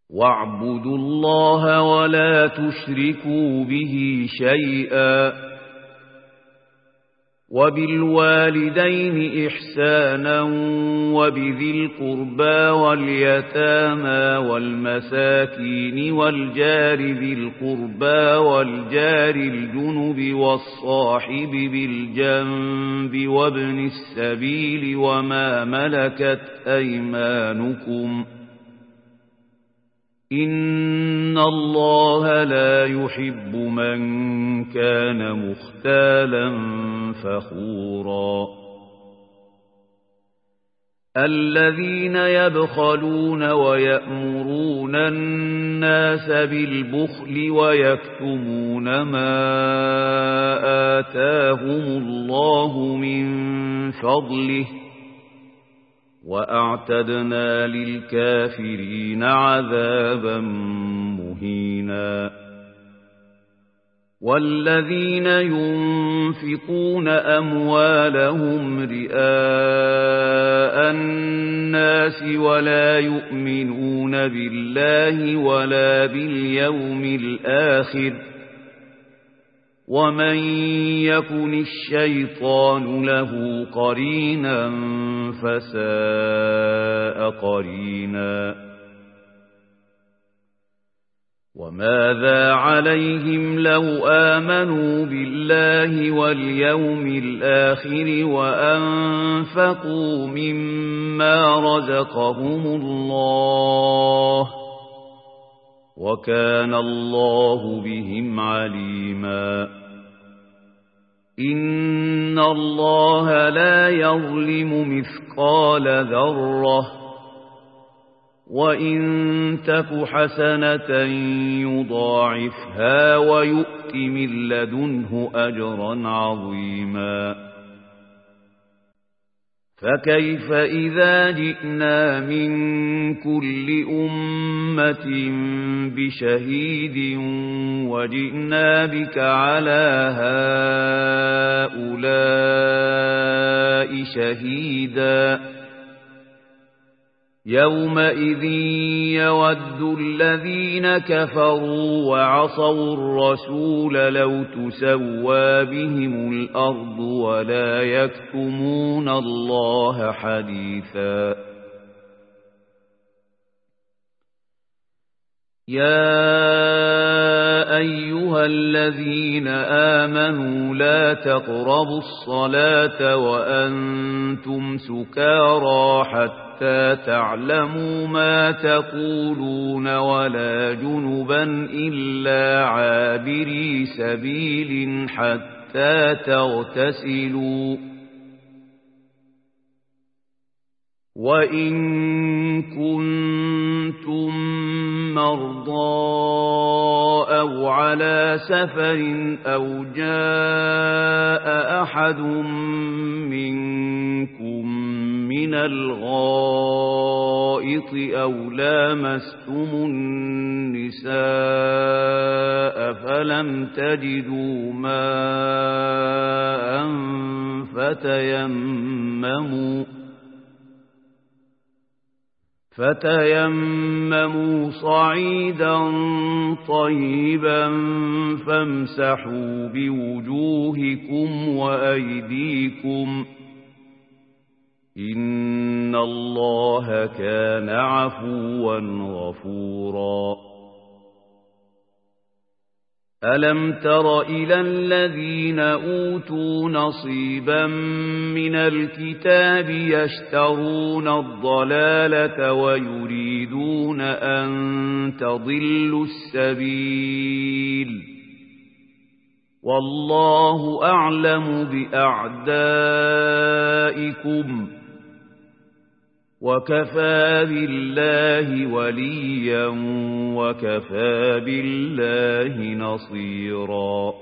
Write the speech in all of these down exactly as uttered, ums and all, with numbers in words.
واعبدوا الله ولا تشركوا به شيئا وبالوالدين إحسانا وبذي القربى واليتامى والمساكين والجار ذي القربى والجار الجنب والصاحب بالجنب وابن السبيل وما ملكت أيمانكم إن الله لا يحب من كان مختالا فخورا الذين يبخلون ويأمرون الناس بالبخل ويكتمون ما آتاهم الله من فضله وأعتدنا للكافرين عذابا مهينا والذين ينفقون أموالهم رئاء الناس ولا يؤمنون بالله ولا باليوم الآخر ومن يكن الشيطان له قرينا فساء قرينا وماذا عليهم لو آمنوا بالله واليوم الآخر وأنفقوا مما رزقهم الله وكان الله بهم عليما إن الله لا يظلم مثقال ذرة وإن تك حسنة يضاعفها ويؤت من لدنه أجرا عظيما فكيف إذا جئنا من كل أمة بشهيد وجئنا بك على هؤلاء شهيدا يومئذ يود الذين كفروا وعصوا الرسول لو تسوى بهم الأرض ولا يكتمون الله حديثا يا أيها الذين آمنوا لا تقربوا الصلاة وأنتم سكارى حتى تعلموا ما تقولون ولا جنبا إلا عابري سبيل حتى تغتسلوا وإن كنتم مرضى أو على سفر أو جاء أحد منكم من الغائط أو لامستم النساء فلم تجدوا ماء فتيمموا فتيمموا صعيدا طيبا فامسحوا بوجوهكم وأيديكم إن الله كان عفوا غفورا ألم تر إلى الذين أوتوا نصيبا من الكتاب يشترون الضلالة ويريدون أن تضلوا السبيل والله أعلم بأعدائكم وكفى بالله وليا وكفى بالله نصيرا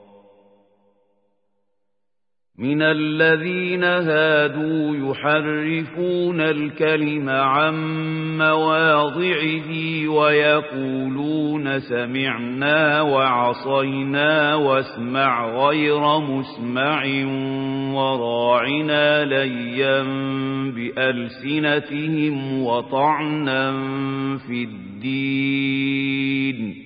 من الذين هادوا يحرفون الكلم عن مواضعه ويقولون سمعنا وعصينا واسمع غير مسمع وراعنا ليا بألسنتهم وطعنا في الدين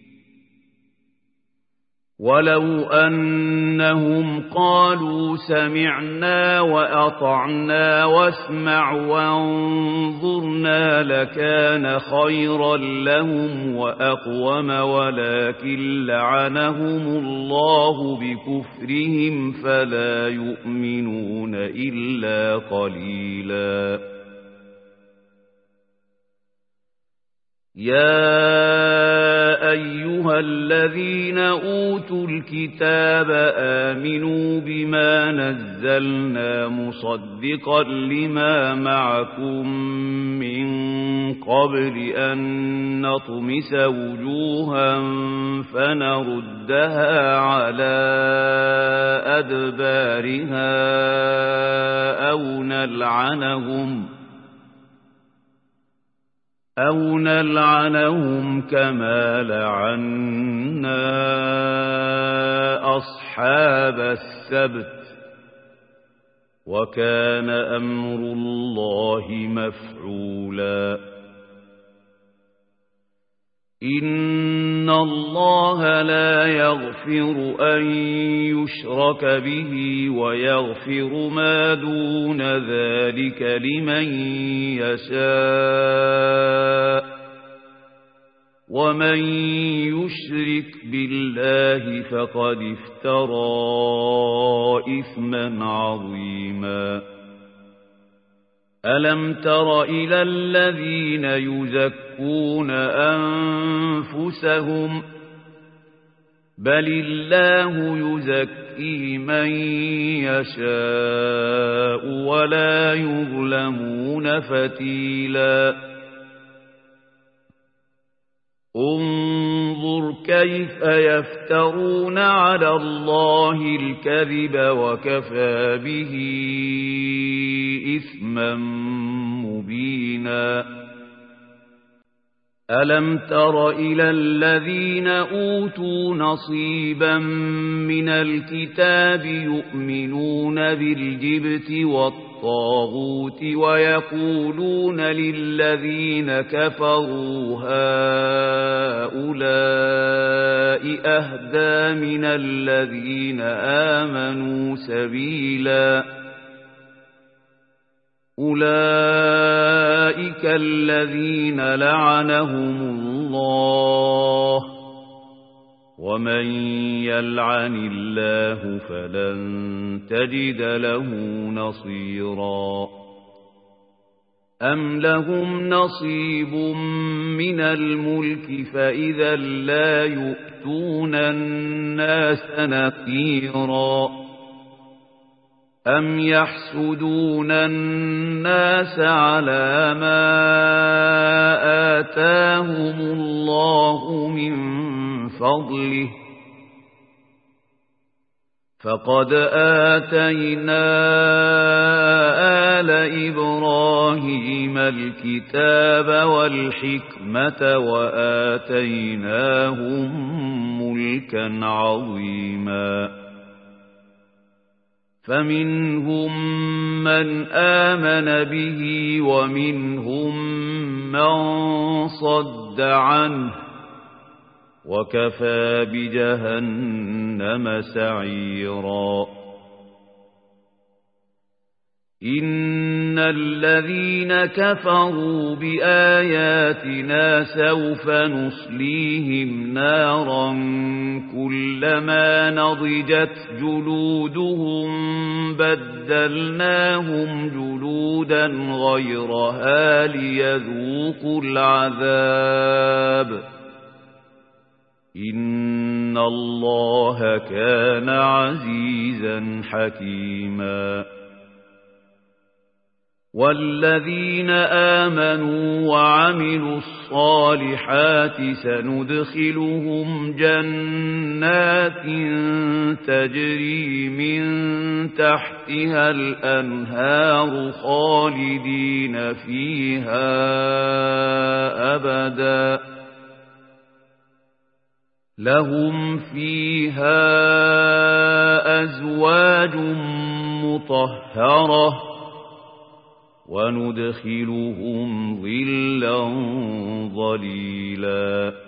ولو أنهم قالوا سمعنا وأطعنا واسمع وانظرنا لكان خيرا لهم وأقوم ولكن لعنهم الله بكفرهم فلا يؤمنون إلا قليلا يا أيها الذين أوتوا الكتاب آمنوا بما نزلنا مصدقا لما معكم من قبل أن نطمس وجوها فنردها على أدبارها أو نلعنهم أو نلعنهم كما لعنا أصحاب السبت وكان أمر الله مفعولا إن الله لا يغفر أن يشرك به ويغفر ما دون ذلك لمن يشاء ومن يشرك بالله فقد افترى إثما عظيما ألم تر إلى الذين يزكون أنفسهم بل الله يزكي من يشاء ولا يظلمون فتيلا انظر كيف يفترون على الله الكذب وكفى به إثما مبينا ألم تر إلى الذين أوتوا نصيبا من الكتاب يؤمنون بالجبت والطاغوت ويقولون للذين كفروا هؤلاء أهدى من الذين آمنوا سبيلا أولئك الذين لعنهم الله ومن يلعن الله فلن تجد له نصيرا أم لهم نصيب من الملك فإذا لا يؤتون الناس نقيرا أم يحسدون الناس على ما آتاهم الله من فضله فقد آتينا آل إبراهيم الكتاب والحكمة وآتيناهم ملكا عظيما فمنهم من آمن به ومنهم من صد عنه وكفى بجهنم سعيرا إن الذين كفروا بآياتنا سوف نصليهم نارا كلما نضجت جلودهم بدلناهم جلودا غيرها ليذوقوا العذاب إن الله كان عزيزا حكيما والذين آمنوا وعملوا الصالحات سندخلهم جنات تجري من تحتها الأنهار خالدين فيها أبدا لهم فيها أزواج مطهرة وندخلهم ظلا قليلا